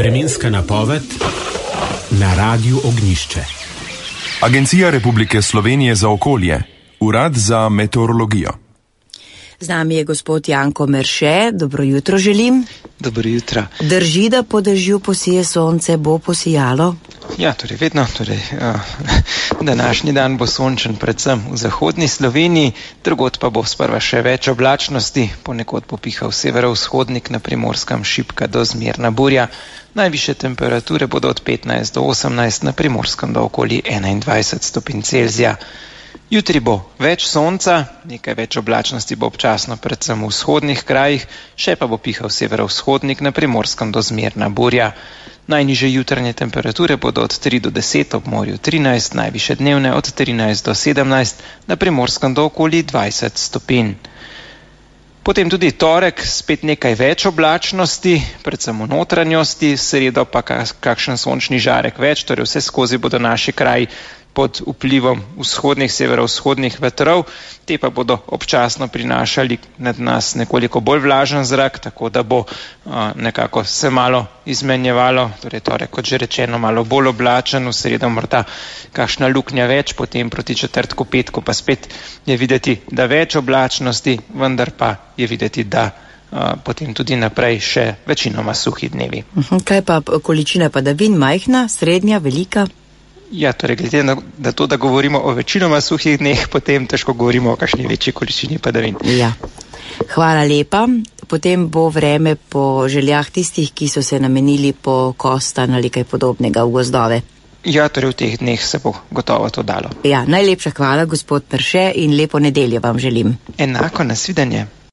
Vremenska napoved na Radiu Ognjišče. Agencija Republike Slovenije za okolje, Urad za meteorologijo. Z nami je gospod Janko Merše, dobro jutro želim. Dobro jutro. Drži, da po dežju posije sonce, bo posijalo? Ja, torej vedno. Današnji dan bo sončen predvsem v zahodni Sloveniji, drugod pa bo sprva še več oblačnosti, ponekod bo pihal severovzhodnik, na Primorskem šibka do zmerna burja. Najvišje temperature bodo od 15 do 18, na Primorskem do okoli 21 stopinj Celzija. Jutri bo več sonca, nekaj več oblačnosti bo občasno predvsem v vzhodnih krajih, še pa bo pihal severovzhodnik, na Primorskem do zmerna burja. Najnižje jutranje temperature bodo od 3 do 10, ob morju 13, najvišje dnevne od 13 do 17, na Primorskem do okoli 20 stopinj. Potem tudi torek, spet nekaj več oblačnosti, predvsem v notranjosti, sredo pa kakšen sončni žarek več, torej vse skozi bodo naši kraji pod vplivom vzhodnih, severovzhodnih vetrov, te pa bodo občasno prinašali nad nas nekoliko bolj vlažen zrak, tako da bo nekako se malo izmenjevalo, torej torek, kot že rečeno, malo bolj oblačen, v sredo morda kakšna luknja več, potem proti četrtku, petku pa spet je videti, da več oblačnosti, vendar pa je videti, da potem tudi naprej še večinoma suhi dnevi. Kaj pa količina padavin, majhna, srednja, velika? Ja, torej glede na to, da govorimo o večinoma suhih dneh, potem težko govorimo o kakšni večji količini padavin. Ja, hvala lepa. Potem bo vreme po željah tistih, ki so se namenili po kostan ali kaj podobnega v gozdove. Ja, torej v teh dneh se bo gotovo to dalo. Ja, najlepša hvala, gospod Merše, in lepo nedeljo vam želim. Enako, nasvidenje.